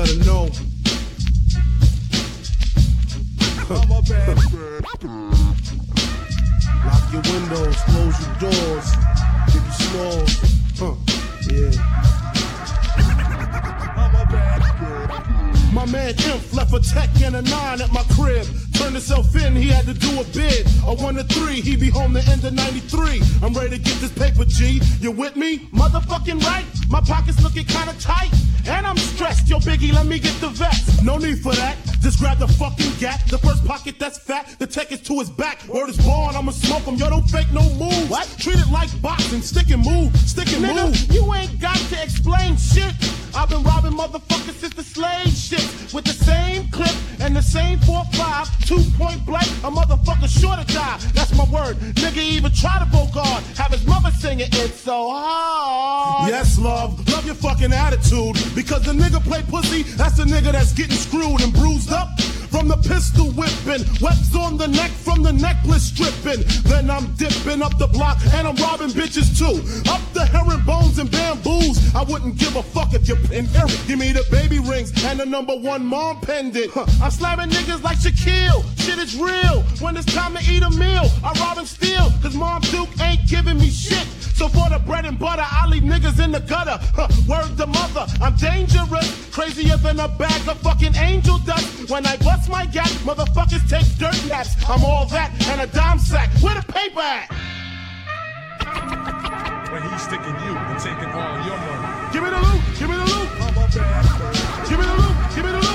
let her know. Lock your windows, close your doors, give you smalls. Yeah. My man Imp left a tech and a 9 at my crib. Turned himself in, he had to do a bid. A 1 to 3, he be home the end of 93. I'm ready to get this paper, G. You with me? Motherfucking right. My pockets looking kinda tight. And I'm stressed. Yo, Biggie, let me get the vest. No need for that. Just grab the fucking gap. The first pocket that's fat. The tech is to his back. Word is born, I'ma smoke him. Yo, don't fake no moves. What? Treat it like boxing. Stick and move. Stick and move. You ain't got to explain shit. I've been robbing motherfuckers since the slave shit. With the same clip and the same 4-5. 2-point blank, a motherfucker sure to die. That's my word. Nigga even try to bogart. Have his mother singing It's So Hard. Yes, love. Love your fucking attitude. Because the nigga play pussy, that's the nigga that's getting screwed and bruised up. From the pistol whipping, webs on the neck from the necklace stripping. Then I'm dipping up the block and I'm robbing bitches too. Up the herringbones and bamboos. I wouldn't give a fuck if you're in here. Give me the baby rings and the #1 mom pendant. I'm slamming niggas like Shaquille. Shit is real. When it's time to eat a meal, I rob and steal. Cause Mom Duke ain't giving me shit. So for the bread and butter, I leave niggas in the gutter. Word to mother, I'm dangerous. Crazier than a bag of fucking angel dust. When I bust my gap, motherfuckers take dirt naps. I'm all that and a dime sack. Where the paper at? When he's sticking you and taking all your money. Give me the loot, give me the loot. Give me the loot, give me the loot.